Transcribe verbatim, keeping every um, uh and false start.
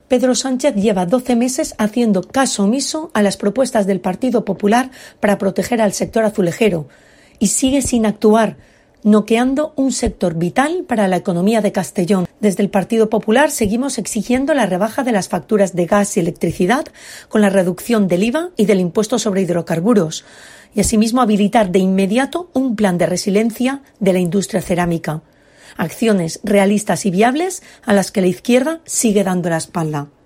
Pedro Sánchez lleva doce meses haciendo caso omiso a las propuestas del Partido Popular para proteger al sector azulejero y sigue sin actuar, noqueando un sector vital para la economía de Castellón. Desde el Partido Popular seguimos exigiendo la rebaja de las facturas de gas y electricidad con la reducción del I V A y del impuesto sobre hidrocarburos y asimismo habilitar de inmediato un plan de resiliencia de la industria cerámica. Acciones realistas y viables a las que la izquierda sigue dando la espalda.